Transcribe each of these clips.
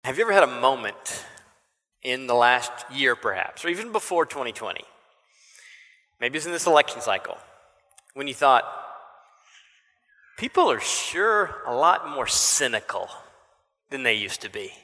Have you ever had a moment in the last year perhaps, or even before 2020, maybe it's in this election cycle, when you thought, people are sure a lot more cynical than they used to be?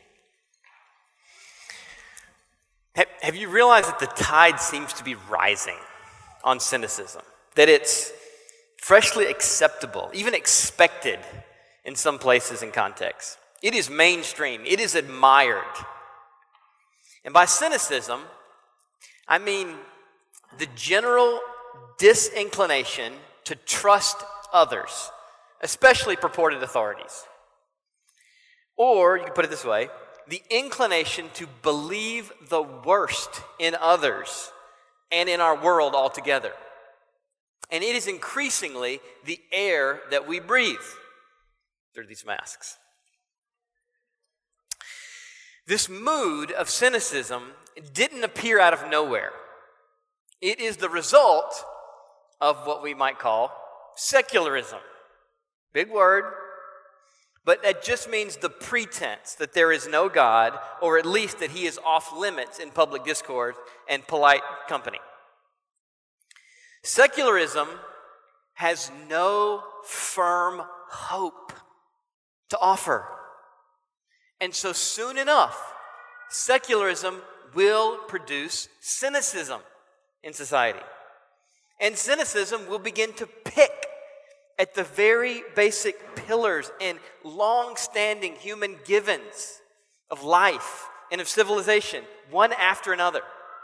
Have you realized that the tide seems to be rising on cynicism? That it's freshly acceptable, even expected in some places and contexts. It is mainstream. It is admired. And by cynicism, I mean the general disinclination to trust others, especially purported authorities. Or, you can put it this way, the inclination to believe the worst in others and in our world altogether. And it is increasingly the air that we breathe through these masks. This mood of cynicism didn't appear out of nowhere. It is the result of what we might call secularism. Big word, but that just means the pretense that there is no God, or at least that he is off limits in public discourse and polite company. Secularism has no firm hope to offer. And so soon enough, secularism will produce cynicism in society. And cynicism will begin to pick at the very basic pillars and long-standing human givens of life and of civilization, one after another.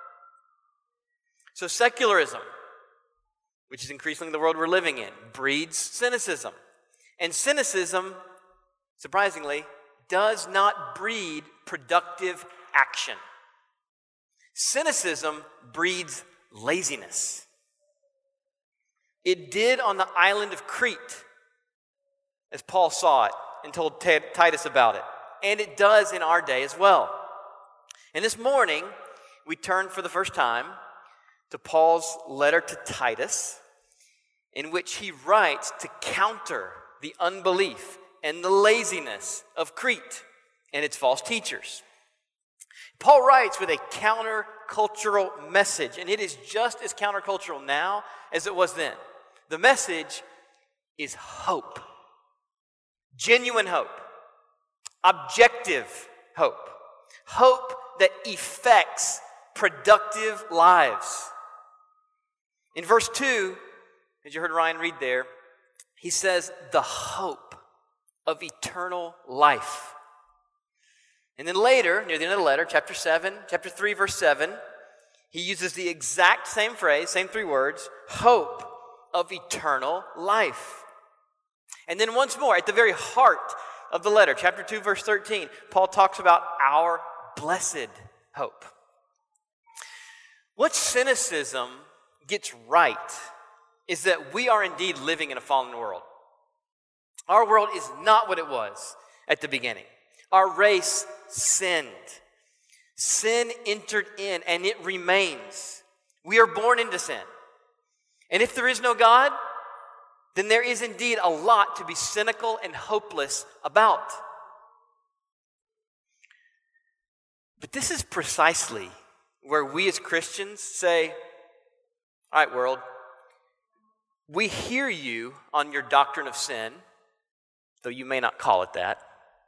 So secularism, which is increasingly the world we're living in, breeds cynicism. And cynicism, surprisingly, does not breed productive action. Cynicism breeds laziness. It did on the island of Crete, as Paul saw it and told Titus about it. And it does in our day as well. And this morning, we turn for the first time to Paul's letter to Titus, in which he writes to counter the unbelief and the laziness of Crete and its false teachers. Paul writes with a countercultural message, and it is just as countercultural now as it was then. The message is hope. Genuine hope. Objective hope. Hope that effects productive lives. In verse 2, as you heard Ryan read there, he says, the hope of eternal life. And then later, near the end of the letter, chapter 3, verse 7, he uses the exact same phrase, same three words, hope of eternal life. And then once more, at the very heart of the letter, chapter 2, verse 13, Paul talks about our blessed hope. What cynicism gets right is that we are indeed living in a fallen world. Our world is not what it was at the beginning. Our race sinned. Sin entered in, and it remains. We are born into sin. And if there is no God, then there is indeed a lot to be cynical and hopeless about. But this is precisely where we as Christians say, all right, world, we hear you on your doctrine of sin, though you may not call it that.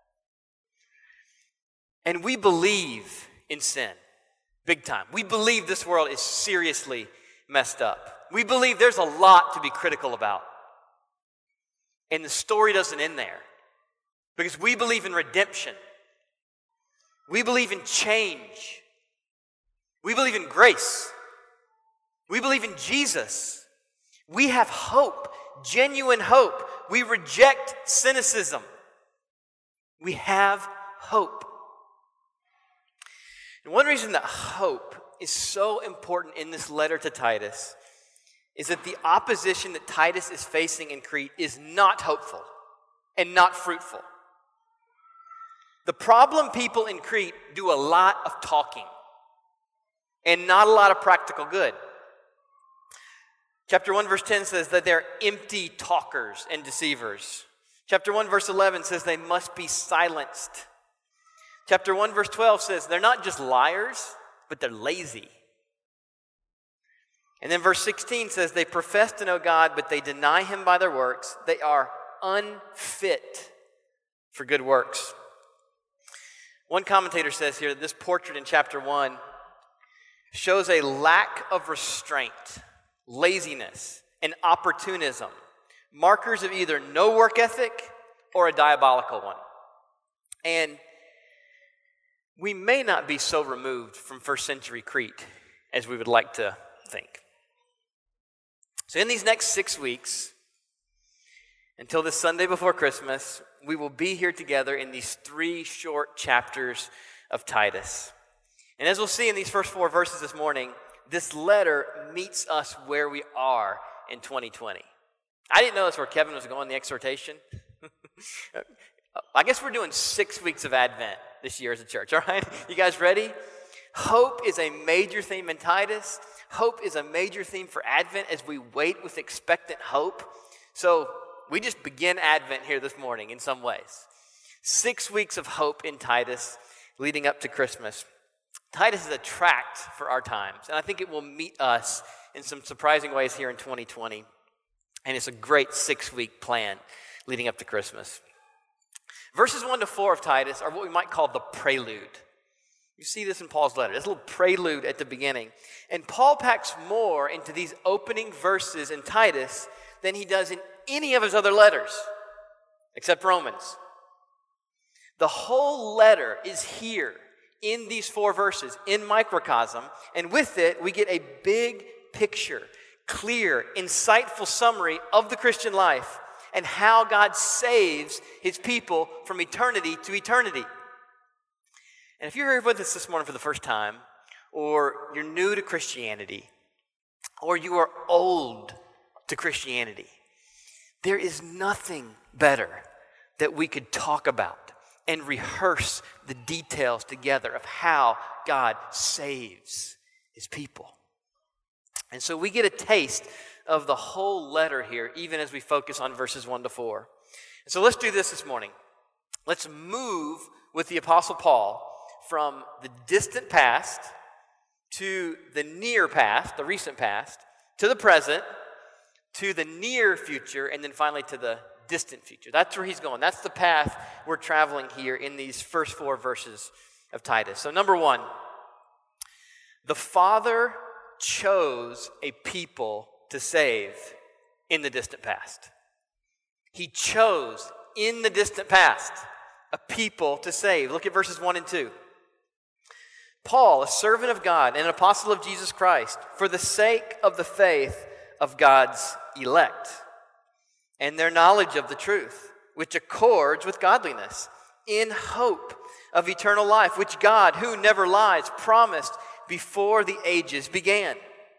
And we believe in sin, big time. We believe this world is seriously messed up. We believe there's a lot to be critical about. And the story doesn't end there. Because we believe in redemption. We believe in change. We believe in grace. We believe in Jesus. We have hope, genuine hope. We reject cynicism. We have hope. And one reason that hope is so important in this letter to Titus is that the opposition that Titus is facing in Crete is not hopeful and not fruitful. The problem people in Crete do a lot of talking and not a lot of practical good. Chapter 1, verse 10 says that they're empty talkers and deceivers. Chapter 1, verse 11 says they must be silenced. Chapter 1, verse 12 says, they're not just liars, but they're lazy. And then verse 16 says, they profess to know God, but they deny him by their works. They are unfit for good works. One commentator says here that this portrait in chapter 1 shows a lack of restraint, laziness, and opportunism, markers of either no work ethic or a diabolical one. And we may not be so removed from first century Crete as we would like to think. So in these next 6 weeks, until this Sunday before Christmas, we will be here together in these 3 short chapters of Titus. And as we'll see in these first 4 verses this morning, this letter meets us where we are in 2020. I didn't know that's where Kevin was going, the exhortation. I guess we're doing 6 weeks of Advent this year as a church, all right? You guys ready? Hope is a major theme in Titus. Hope is a major theme for Advent as we wait with expectant hope. So we just begin Advent here this morning in some ways. 6 weeks of hope in Titus leading up to Christmas. Titus is a tract for our times, and I think it will meet us in some surprising ways here in 2020. And it's a great 6-week plan leading up to Christmas. Verses 1 to 4 of Titus are what we might call the prelude. You see this in Paul's letter. There's a little prelude at the beginning. And Paul packs more into these opening verses in Titus than he does in any of his other letters, except Romans. The whole letter is here in these 4 verses, in microcosm, and with it, we get a big picture, clear, insightful summary of the Christian life and how God saves his people from eternity to eternity. And if you're here with us this morning for the first time, or you're new to Christianity, or you are old to Christianity, there is nothing better that we could talk about and rehearse the details together of how God saves his people. And so we get a taste of the whole letter here, even as we focus on verses 1 to 4. And so let's do this morning. Let's move with the Apostle Paul from the distant past to the near past, the recent past, to the present, to the near future, and then finally to the distant future. That's where he's going. That's the path we're traveling here in these first 4 verses of Titus. So number 1, the Father chose a people to save in the distant past. He chose in the distant past a people to save. Look at verses 1 and 2. Paul, a servant of God and an apostle of Jesus Christ, for the sake of the faith of God's elect and their knowledge of the truth, which accords with godliness, in hope of eternal life, which God, who never lies, promised before the ages began.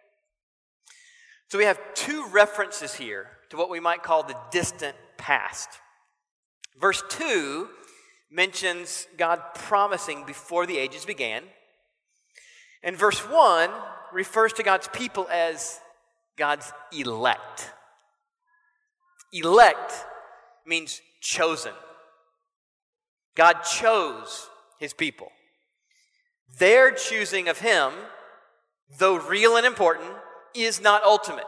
So we have 2 references here to what we might call the distant past. Verse 2 mentions God promising before the ages began. And verse 1 refers to God's people as God's elect. Elect means chosen. God chose his people. Their choosing of him, though real and important, is not ultimate.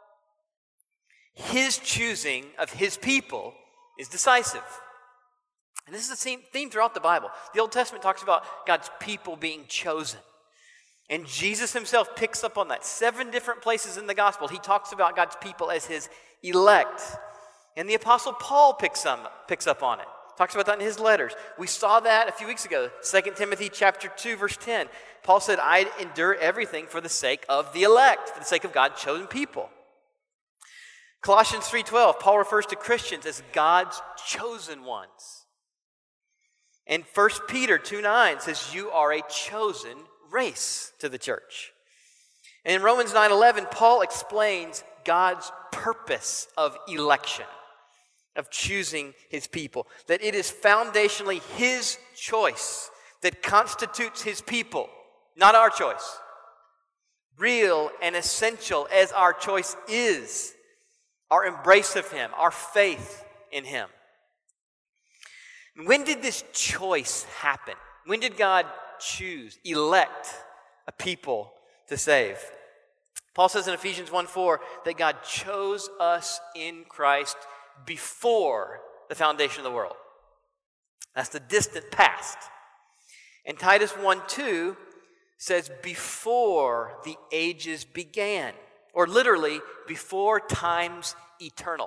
His choosing of his people is decisive. And this is a theme throughout the Bible. The Old Testament talks about God's people being chosen. And Jesus himself picks up on that. 7 different places in the gospel, he talks about God's people as his elect. And the Apostle Paul picks up on it. Talks about that in his letters. We saw that a few weeks ago, 2 Timothy chapter 2, verse 10. Paul said, I endure everything for the sake of the elect, for the sake of God's chosen people. Colossians 3:12, Paul refers to Christians as God's chosen ones. And 1 Peter 2:9 says, you are a chosen race to the church. And in Romans 9:11, Paul explains God's purpose of election, of choosing his people, that it is foundationally his choice that constitutes his people, not our choice. Real and essential as our choice is, our embrace of him, our faith in him. When did this choice happen When did God choose, elect a people to save? Paul says in Ephesians 1:4 that God chose us in Christ before the foundation of the world. That's the distant past. And Titus 1:2 says before the ages began, or literally before times eternal.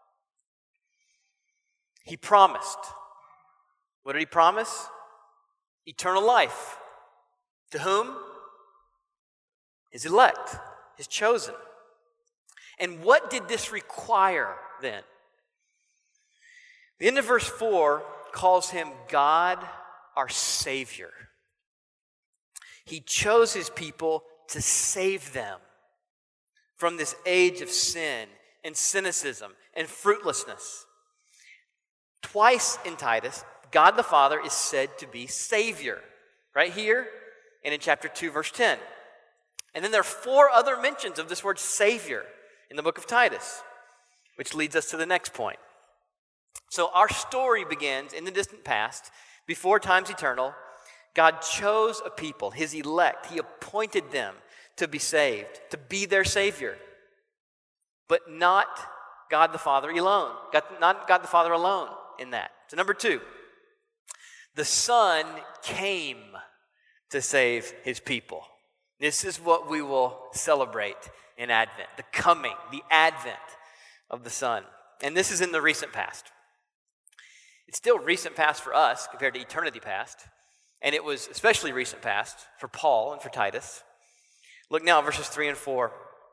He promised. What did he promise? Eternal life. To whom? His elect, his chosen. And what did this require then? The end of verse 4 calls him God, our Savior. He chose his people to save them from this age of sin and cynicism and fruitlessness. Twice in Titus, God the Father is said to be Savior, right here and in chapter 2, verse 10. And then there are 4 other mentions of this word Savior in the book of Titus, which leads us to the next point. So our story begins in the distant past, before times eternal. God chose a people, his elect. He appointed them to be saved, to be their Savior. But not God the Father alone. Not God the Father alone in that. So number 2, the Son came to save his people. This is what we will celebrate in Advent, the coming, the advent of the Son. And this is in the recent past. It's still recent past for us compared to eternity past. And it was especially recent past for Paul and for Titus. Look now at verses 3 and 4.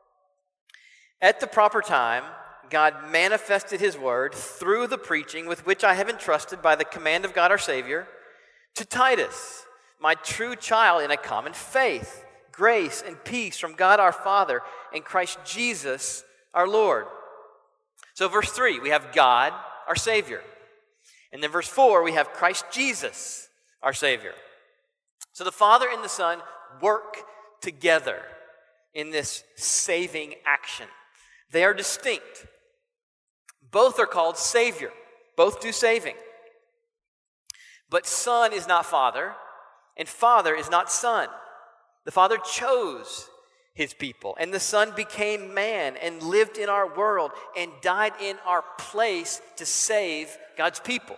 At the proper time, God manifested his word through the preaching with which I have entrusted by the command of God our Savior to Titus, my true child in a common faith, grace and peace from God our Father and Christ Jesus our Lord. So verse 3, we have God, our Savior. And then verse 4, we have Christ Jesus, our Savior. So the Father and the Son work together in this saving action. They are distinct. Both are called Savior. Both do saving. But Son is not Father, and Father is not Son. The Father chose his people, and the Son became man and lived in our world and died in our place to save God's people.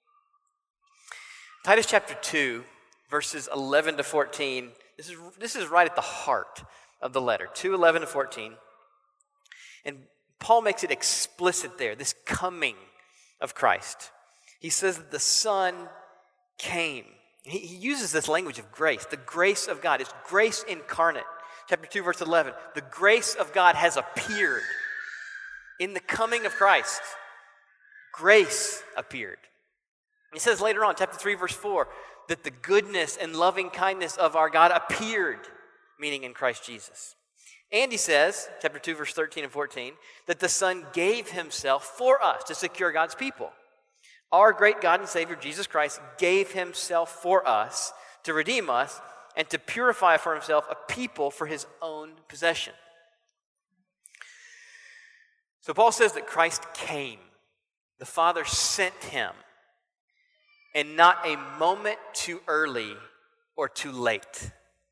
Titus chapter 2, verses 11 to 14, this is right at the heart of the letter, 2:11 to 14. And Paul makes it explicit there, this coming of Christ. He says that the Son came. He uses this language of grace, the grace of God. It's grace incarnate. Chapter 2, verse 11. The grace of God has appeared in the coming of Christ. Grace appeared. He says later on, chapter 3, verse 4, that the goodness and loving kindness of our God appeared, meaning in Christ Jesus. And he says, chapter 2, verse 13 and 14, that the Son gave himself for us to secure God's people. Our great God and Savior, Jesus Christ, gave himself for us to redeem us and to purify for himself a people for his own possession. So Paul says that Christ came. The Father sent him, and not a moment too early or too late.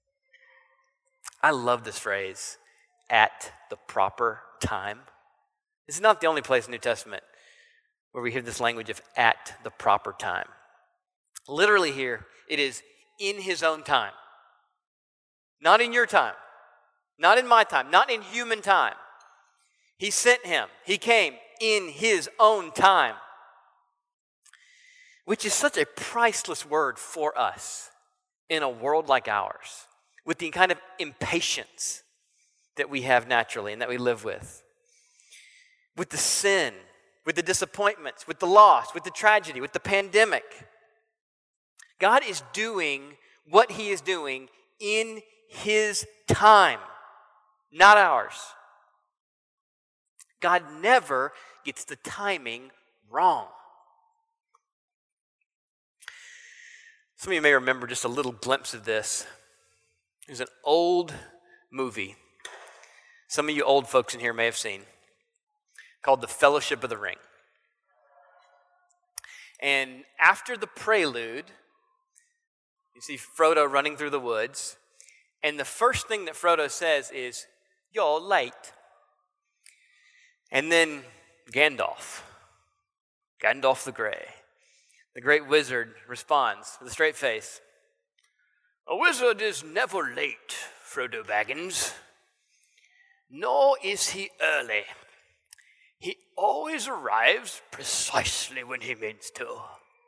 I love this phrase, at the proper time. This is not the only place in the New Testament where we hear this language of at the proper time. Literally here, it is in his own time. Not in your time. Not in my time. Not in human time. He sent him. He came in his own time. Which is such a priceless word for us in a world like ours, with the kind of impatience that we have naturally and that we live with the sin, with the disappointments, with the loss, with the tragedy, with the pandemic. God is doing what he is doing in his time, not ours. God never gets the timing wrong. Some of you may remember just a little glimpse of this. It was an old movie some of you old folks in here may have seen, called The Fellowship of the Ring. And after the prelude, You see Frodo running through the woods, and the first thing that Frodo says is, "You're late." And then Gandalf the Grey, the great wizard, responds with a straight face, "A wizard is never late, Frodo Baggins, nor is he early. He always arrives precisely when he means to."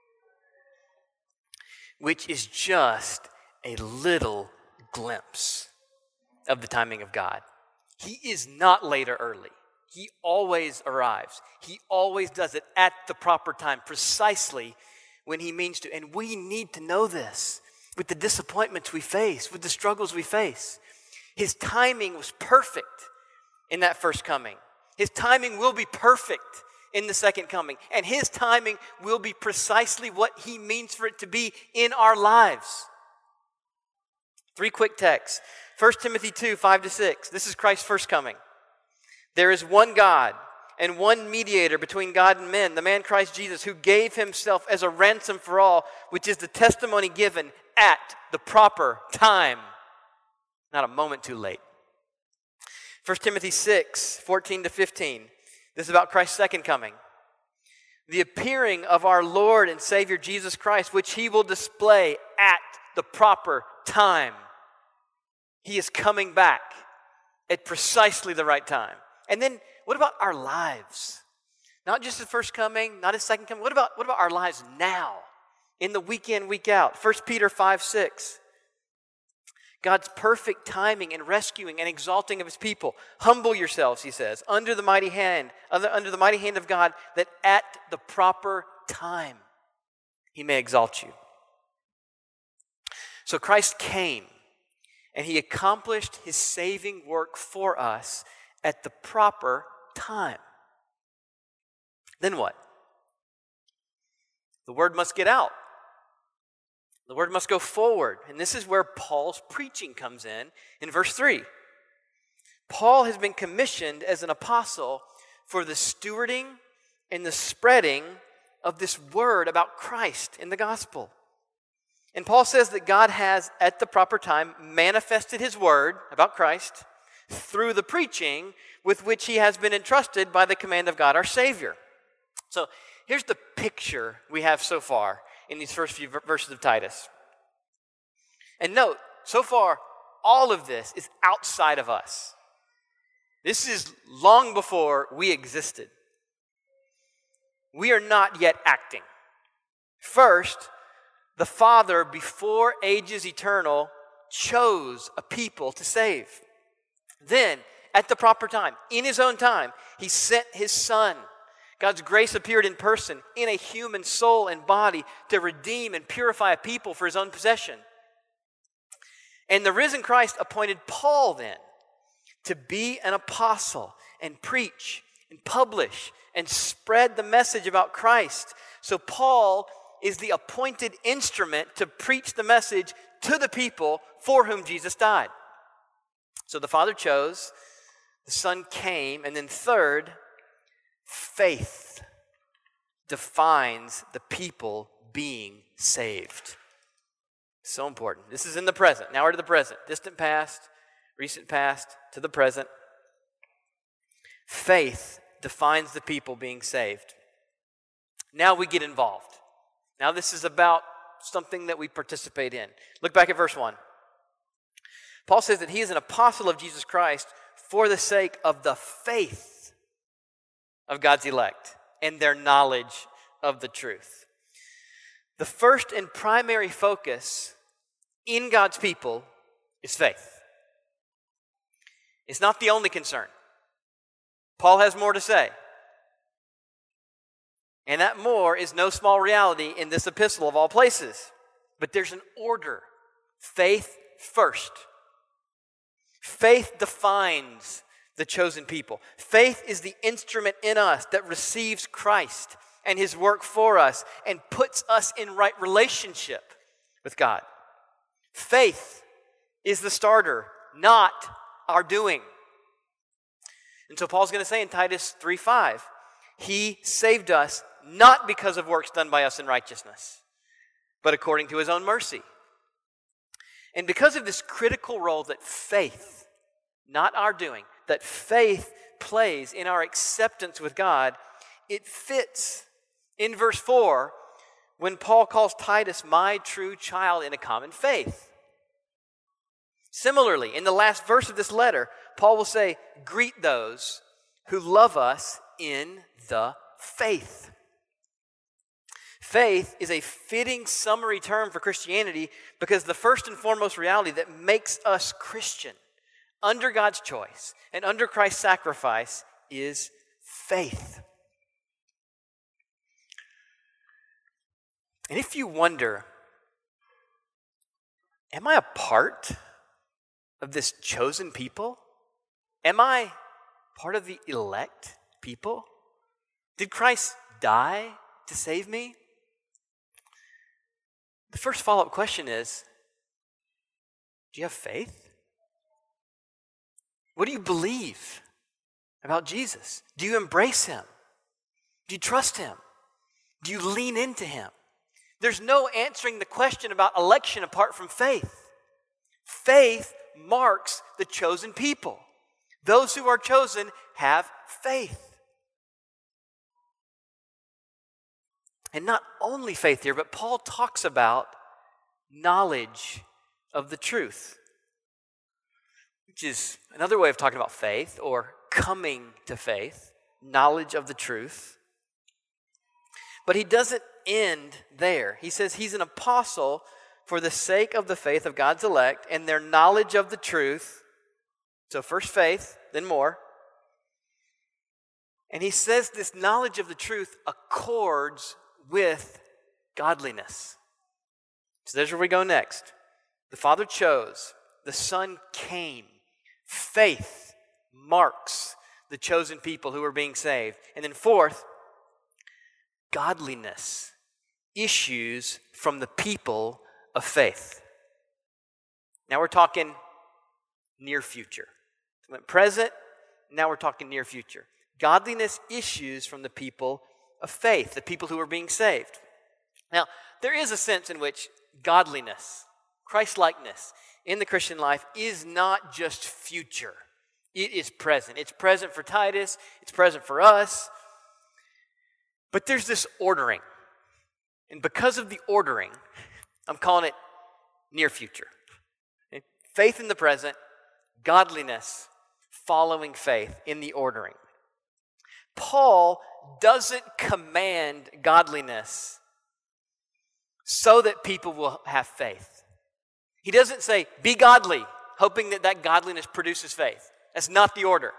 Which is just a little glimpse of the timing of God. He is not late or early. He always arrives. He always does it at the proper time, precisely when he means to. And we need to know this with the disappointments we face, with the struggles we face. His timing was perfect in that first coming. His timing will be perfect in the second coming. And his timing will be precisely what he means for it to be in our lives. 3 quick texts. 1 Timothy 2, 5-6. This is Christ's first coming. "There is one God and one mediator between God and men, the man Christ Jesus, who gave himself as a ransom for all, which is the testimony given at the proper time." Not a moment too late. 1 Timothy 6, 14-15. This is about Christ's second coming. "The appearing of our Lord and Savior Jesus Christ, which he will display at the proper time." He is coming back at precisely the right time. And then what about our lives? Not just the first coming, not his second coming. What about our lives now, in the week in, week out? 1 Peter 5:6. God's perfect timing in rescuing and exalting of his people. "Humble yourselves," he says, under the mighty hand of God, that at the proper time he may exalt you. So Christ came and he accomplished his saving work for us at the proper time. Then what? The word must get out. The word must go forward. And this is where Paul's preaching comes in verse 3. Paul has been commissioned as an apostle for the stewarding and the spreading of this word about Christ in the gospel. And Paul says that God has, at the proper time, manifested his word about Christ through the preaching with which he has been entrusted by the command of God, our Savior. So here's the picture we have so far in these first few verses of Titus. And note, so far, all of this is outside of us. This is long before we existed. We are not yet acting. First, the Father, before ages eternal, chose a people to save. Then, at the proper time, in his own time, he sent his Son. God's grace appeared in person, in a human soul and body, to redeem and purify a people for his own possession. And the risen Christ appointed Paul then to be an apostle and preach and publish and spread the message about Christ. So Paul is the appointed instrument to preach the message to the people for whom Jesus died. So the Father chose, the Son came, and then third, faith defines the people being saved. So important. This is in the present. Now we're to the present. Distant past, recent past, to the present. Faith defines the people being saved. Now we get involved. Now this is about something that we participate in. Look back at verse 1. Paul says that he is an apostle of Jesus Christ for the sake of the faith of God's elect and their knowledge of the truth. The first and primary focus in God's people is faith. It's not the only concern. Paul has more to say. And that more is no small reality in this epistle of all places. But there's an order. Faith first. Faith defines the chosen people. Faith is the instrument in us that receives Christ and his work for us and puts us in right relationship with God. Faith is the starter, not our doing. And so Paul's going to say in Titus 3:5, he saved us not because of works done by us in righteousness, but according to his own mercy, And because of this critical role that faith, not our doing, that faith plays in our acceptance with God, it fits in verse 4 when Paul calls Titus my true child in a common faith. Similarly, in the last verse of this letter, Paul will say, greet those who love us in the faith. Faith is a fitting summary term for Christianity because the first and foremost reality that makes us Christian under God's choice and under Christ's sacrifice is faith. And if you wonder, am I a part of this chosen people? Am I part of the elect people? Did Christ die to save me? The first follow-up question is, do you have faith? What do you believe about Jesus? Do you embrace him? Do you trust him? Do you lean into him? There's no answering the question about election apart from faith. Faith marks the chosen people. Those who are chosen have faith. And not only faith here, but Paul talks about knowledge of the truth, which is another way of talking about faith or coming to faith, knowledge of the truth. But he doesn't end there. He says he's an apostle for the sake of the faith of God's elect and their knowledge of the truth. So first faith, then more. And he says this knowledge of the truth accords with godliness. So there's where we go next. The Father chose, the Son came. Faith marks the chosen people who are being saved. And then fourth, godliness issues from the people of faith. Now we're talking near future. We went present, now we're talking near future. Godliness issues from the people of faith, the people who are being saved. Now, there is a sense in which godliness, Christ-likeness in the Christian life is not just future. It is present. It's present for Titus. It's present for us. But there's this ordering. And because of the ordering, I'm calling it near future. Okay? Faith in the present, godliness following faith in the ordering. Paul doesn't command godliness so that people will have faith. He doesn't say, be godly, hoping that that godliness produces faith. That's not the order.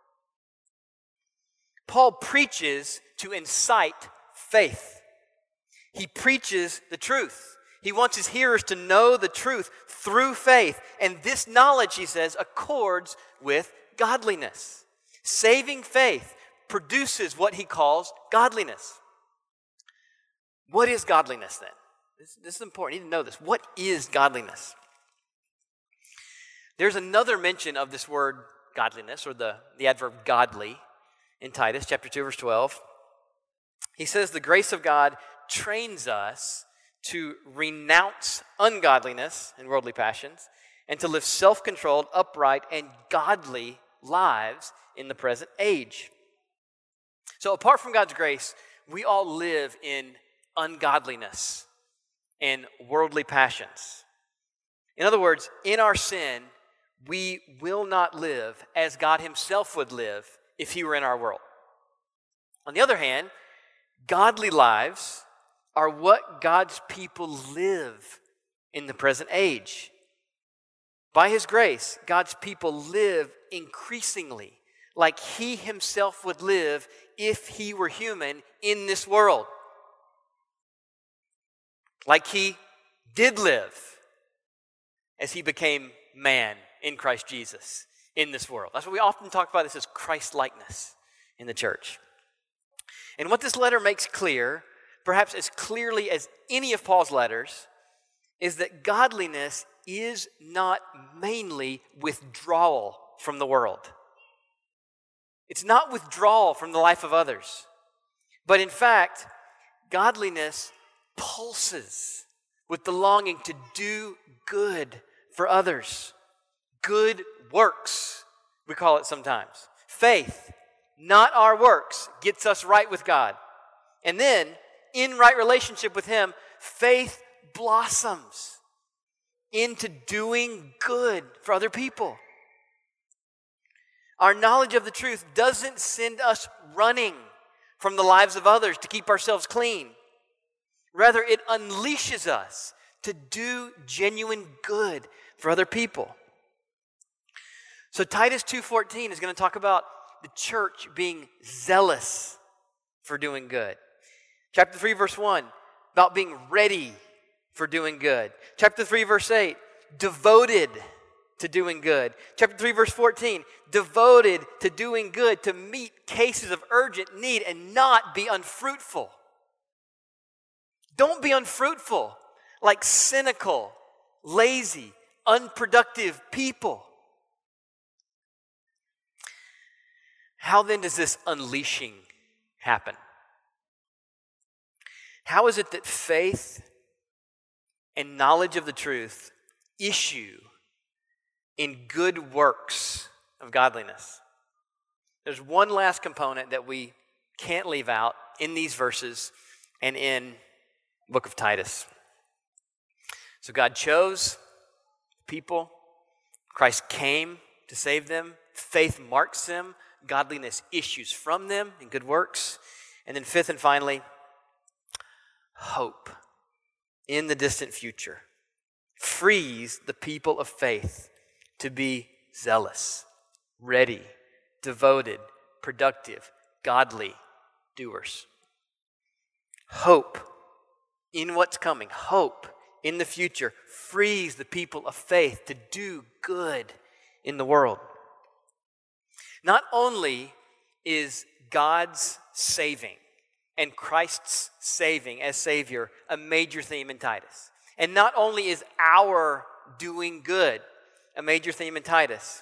Paul preaches to incite faith. He preaches the truth. He wants his hearers to know the truth through faith. And this knowledge, he says, accords with godliness. Saving faith produces what he calls godliness. What is godliness then? This is important. You need to know this. What is godliness? There's another mention of this word godliness, or the adverb godly, in Titus chapter 2, verse 12. He says the grace of God trains us to renounce ungodliness and worldly passions and to live self-controlled, upright, and godly lives in the present age. So apart from God's grace, we all live in ungodliness and worldly passions. In other words, in our sin, we will not live as God himself would live if he were in our world. On the other hand, godly lives are what God's people live in the present age. By his grace, God's people live increasingly like he himself would live if he were human in this world. Like he did live as he became man in Christ Jesus in this world. That's what we often talk about this as Christ-likeness in the church. And what this letter makes clear, perhaps as clearly as any of Paul's letters, is that godliness is not mainly withdrawal from the world. It's not withdrawal from the life of others. But in fact, godliness pulses with the longing to do good for others. Good works, we call it sometimes. Faith, not our works, gets us right with God. And then, in right relationship with Him, faith blossoms into doing good for other people. Our knowledge of the truth doesn't send us running from the lives of others to keep ourselves clean. Rather, it unleashes us to do genuine good for other people. So Titus 2:14 is going to talk about the church being zealous for doing good. Chapter 3, verse 1, about being ready for doing good. Chapter 3, verse 8, devoted to doing good. Chapter 3, verse 14, devoted to doing good, to meet cases of urgent need and not be unfruitful. Don't be unfruitful like cynical, lazy, unproductive people. How then does this unleashing happen? How is it that faith and knowledge of the truth issue in good works of godliness? There's one last component that we can't leave out in these verses and in the book of Titus. So God chose people. Christ came to save them. Faith marks them. Godliness issues from them in good works. And then fifth and finally, hope in the distant future frees the people of faith to be zealous, ready, devoted, productive, godly doers. Hope in what's coming, hope in the future frees the people of faith to do good in the world. Not only is God's saving and Christ's saving as Savior a major theme in Titus, and not only is our doing good a major theme in Titus,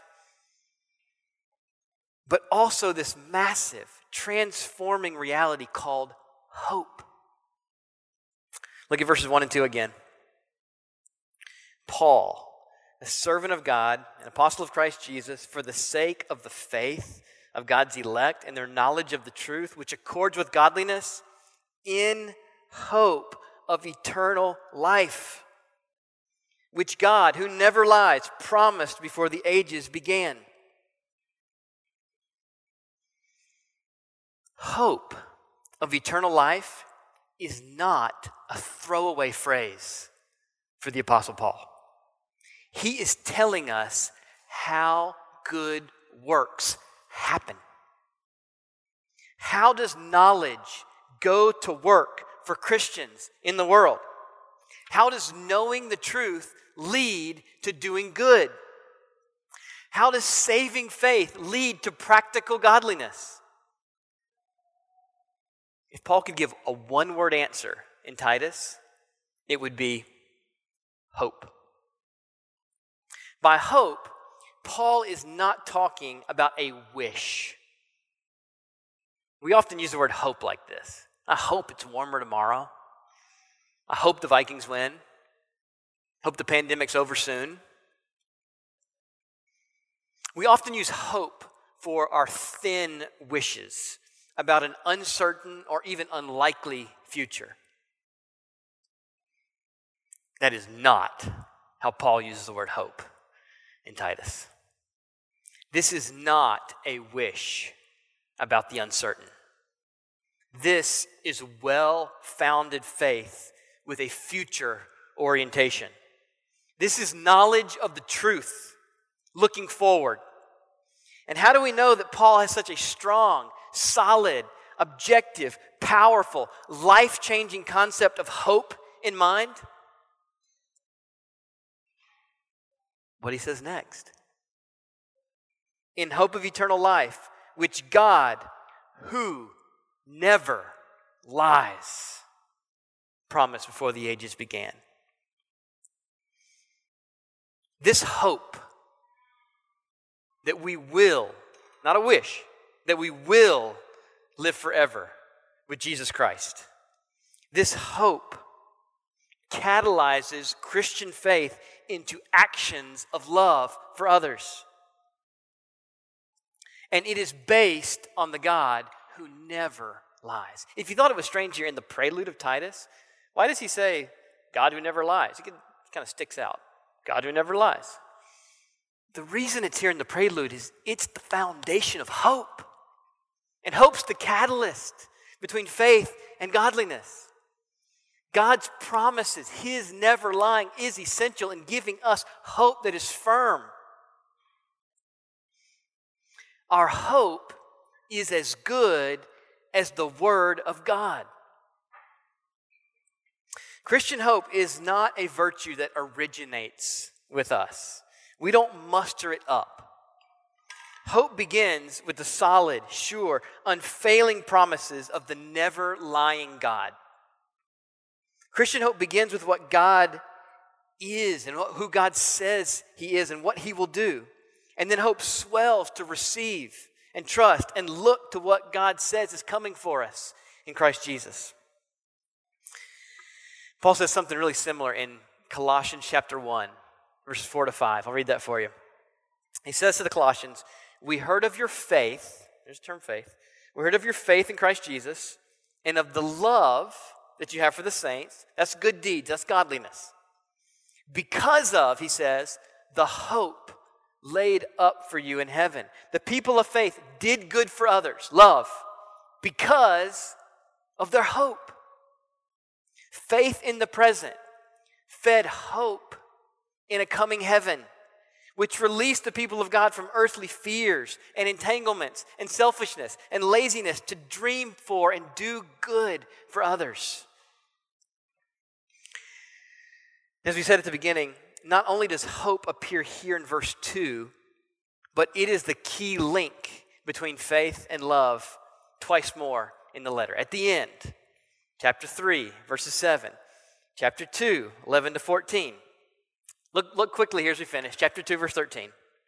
but also this massive, transforming reality called hope. Look at verses 1 and 2 again. Paul, a servant of God, an apostle of Christ Jesus, for the sake of the faith of God's elect and their knowledge of the truth, which accords with godliness, in hope of eternal life, which God, who never lies, promised before the ages began. Hope of eternal life is not a throwaway phrase for the Apostle Paul. He is telling us how good works happen. How does knowledge go to work for Christians in the world? How does knowing the truth lead to doing good? How does saving faith lead to practical godliness? If Paul could give a one-word answer in Titus, it would be hope. By hope, Paul is not talking about a wish. We often use the word hope like this. I hope it's warmer tomorrow. I hope the Vikings win. Hope the pandemic's over soon. We often use hope for our thin wishes about an uncertain or even unlikely future. That is not how Paul uses the word hope in Titus. This is not a wish about the uncertain. This is well-founded faith with a future orientation. This is knowledge of the truth, looking forward. And how do we know that Paul has such a strong, solid, objective, powerful, life-changing concept of hope in mind? What he says next. In hope of eternal life, which God, who never lies, promised before the ages began. This hope that we will, not a wish, that we will live forever with Jesus Christ. This hope catalyzes Christian faith into actions of love for others. And it is based on the God who never lies. If you thought it was strange here in the prelude of Titus, why does he say, God who never lies? It kind of sticks out. God who never lies. The reason it's here in the prelude is it's the foundation of hope. And hope's the catalyst between faith and godliness. God's promises, his never lying, is essential in giving us hope that is firm. Our hope is as good as the Word of God. Christian hope is not a virtue that originates with us. We don't muster it up. Hope begins with the solid, sure, unfailing promises of the never-lying God. Christian hope begins with what God is and who God says he is and what he will do. And then hope swells to receive and trust and look to what God says is coming for us in Christ Jesus. Paul says something really similar in Colossians chapter 1, verses 4 to 5. I'll read that for you. He says to the Colossians, we heard of your faith, there's the term faith, we heard of your faith in Christ Jesus and of the love that you have for the saints. That's good deeds, that's godliness. Because of, he says, the hope laid up for you in heaven. The people of faith did good for others, love, because of their hope. Faith in the present fed hope in a coming heaven, which released the people of God from earthly fears and entanglements and selfishness and laziness to dream for and do good for others. As we said at the beginning, not only does hope appear here in verse 2, but it is the key link between faith and love twice more in the letter. At the end, chapter 3, verses 7, chapter 2, 11 to 14. Look quickly here as we finish. Chapter 2, verse 13.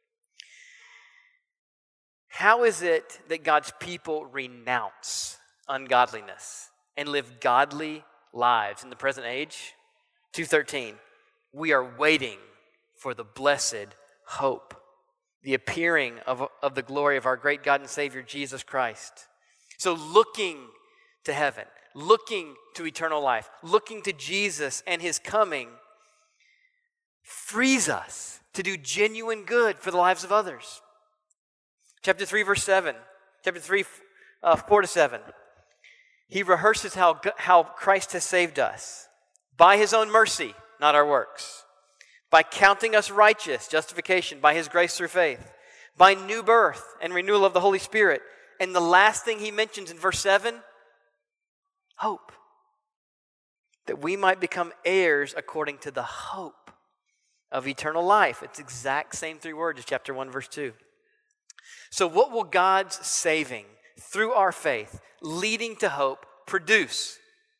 How is it that God's people renounce ungodliness and live godly lives in the present age? 2:13. We are waiting for the blessed hope, the appearing of the glory of our great God and Savior, Jesus Christ. So looking to heaven, looking to eternal life, looking to Jesus and his coming frees us to do genuine good for the lives of others. Chapter 3, verse 7. Chapter 3, 4 to 7. He rehearses how Christ has saved us by his own mercy, not our works, by counting us righteous, justification, by his grace through faith, by new birth and renewal of the Holy Spirit. And the last thing he mentions in verse 7, hope, that we might become heirs according to the hope of eternal life. It's the exact same three words as chapter 1, verse 2. So what will God's saving through our faith, leading to hope, produce?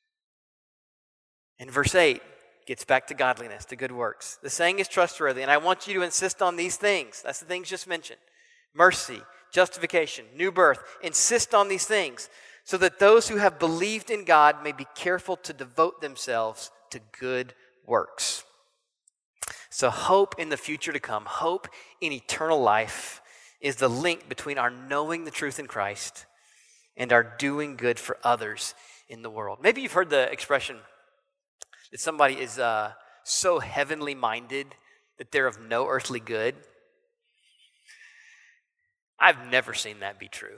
In verse 8, gets back to godliness, to good works. The saying is trustworthy, and I want you to insist on these things. That's the things just mentioned. Mercy, justification, new birth. Insist on these things so that those who have believed in God may be careful to devote themselves to good works. So hope in the future to come, hope in eternal life is the link between our knowing the truth in Christ and our doing good for others in the world. Maybe you've heard the expression that somebody is so heavenly minded that they're of no earthly good. I've never seen that be true.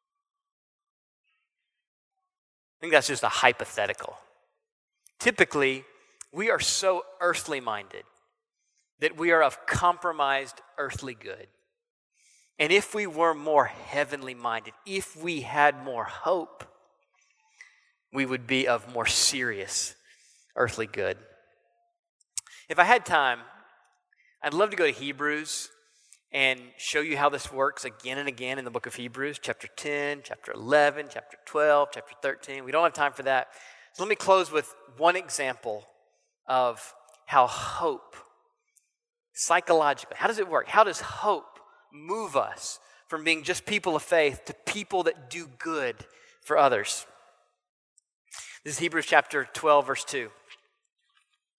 I think that's just a hypothetical. Typically, we are so earthly minded that we are of compromised earthly good. And if we were more heavenly minded, if we had more hope, we would be of more serious earthly good. If I had time, I'd love to go to Hebrews and show you how this works again and again in the book of Hebrews, chapter 10, chapter 11, chapter 12, chapter 13. We don't have time for that. So let me close with one example of how hope, psychologically, how does it work? How does hope move us from being just people of faith to people that do good for others? This is Hebrews chapter 12, verse 2.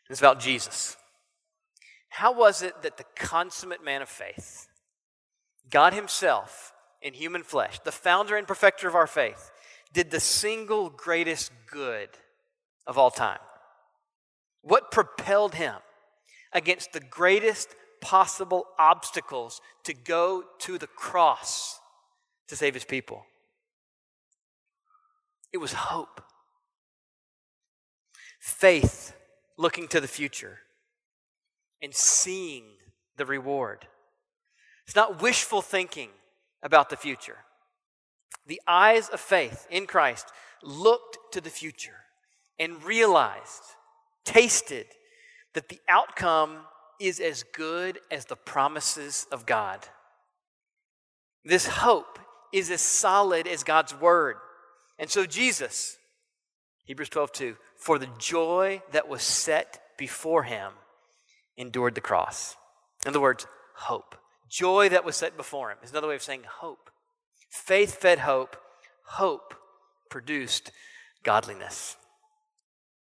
It's about Jesus. How was it that the consummate man of faith, God himself in human flesh, the founder and perfecter of our faith, did the single greatest good of all time? What propelled him against the greatest possible obstacles to go to the cross to save his people? It was hope. Faith, looking to the future and seeing the reward. It's not wishful thinking about the future. The eyes of faith in Christ looked to the future and realized, tasted, that the outcome is as good as the promises of God. This hope is as solid as God's word. And so Jesus, Hebrews 12:2, for the joy that was set before him, endured the cross. In other words, hope. Joy that was set before him is another way of saying hope. Faith fed hope. Hope produced godliness.